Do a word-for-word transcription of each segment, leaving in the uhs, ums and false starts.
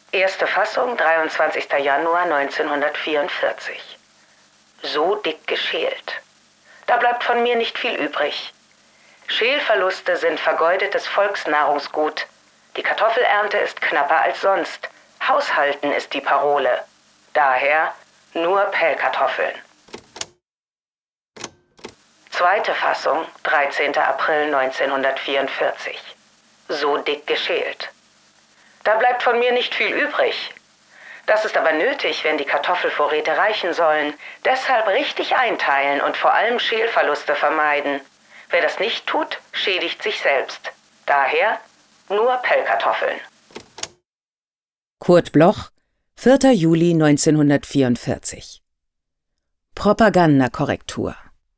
Erste Fassung, dreiundzwanzigster Januar neunzehnhundertvierundvierzig. So dick geschält. Da bleibt von mir nicht viel übrig. Schälverluste sind vergeudetes Volksnahrungsgut. Die Kartoffelernte ist knapper als sonst. Haushalten ist die Parole. Daher nur Pellkartoffeln. Zweite Fassung, dreizehnter April neunzehnhundertvierundvierzig. So dick geschält. Da bleibt von mir nicht viel übrig. Das ist aber nötig, wenn die Kartoffelvorräte reichen sollen. Deshalb richtig einteilen und vor allem Schälverluste vermeiden. Wer das nicht tut, schädigt sich selbst. Daher nur Pellkartoffeln. Kurt Bloch, vierter Juli neunzehnhundertvierundvierzig. Propagandakorrektur.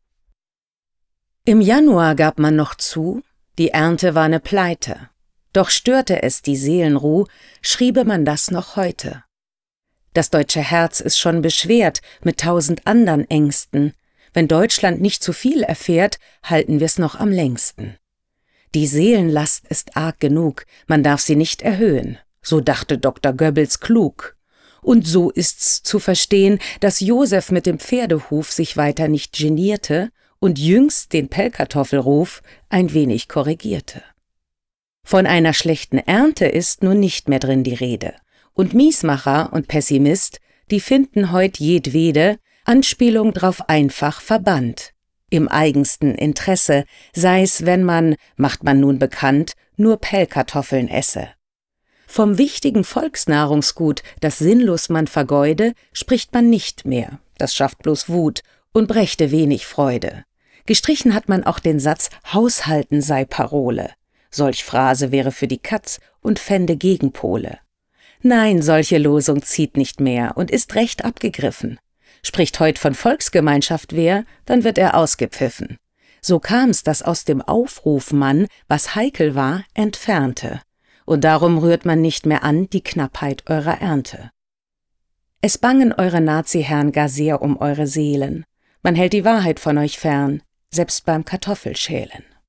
Im Januar gab man noch zu, die Ernte war ne Pleite. Doch störte es die Seelenruh, schriebe man das noch heute. Das deutsche Herz ist schon beschwert mit tausend andern Ängsten. Wenn Deutschland nicht zu viel erfährt, halten wir's noch am längsten. Die Seelenlast ist arg genug, man darf sie nicht erhöhen. So dachte Doktor Goebbels klug. Und so ist's zu verstehen, dass Josef mit dem Pferdehuf sich weiter nicht genierte und jüngst den Pellkartoffelruf ein wenig korrigierte. Von einer schlechten Ernte ist nun nicht mehr drin die Rede. Und Miesmacher und Pessimist, die finden heut jedwede Anspielung drauf einfach verbannt. Im eigensten Interesse, sei's, wenn man, macht man nun bekannt, nur Pellkartoffeln esse. Vom wichtigen Volksnahrungsgut, das sinnlos man vergeude, spricht man nicht mehr. Das schafft bloß Wut und brächte wenig Freude. Gestrichen hat man auch den Satz Haushalten sei Parole. Solch Phrase wäre für die Katz und fände Gegenpole. Nein, solche Losung zieht nicht mehr und ist recht abgegriffen. Spricht heut von Volksgemeinschaft wer, dann wird er ausgepfiffen. So kam's, dass aus dem Aufruf man, was heikel war, entfernte. Und darum rührt man nicht mehr an die Knappheit eurer Ernte. Es bangen eure Nazi-Herren gar sehr um eure Seelen. Man hält die Wahrheit von euch fern, selbst beim Kartoffelschälen.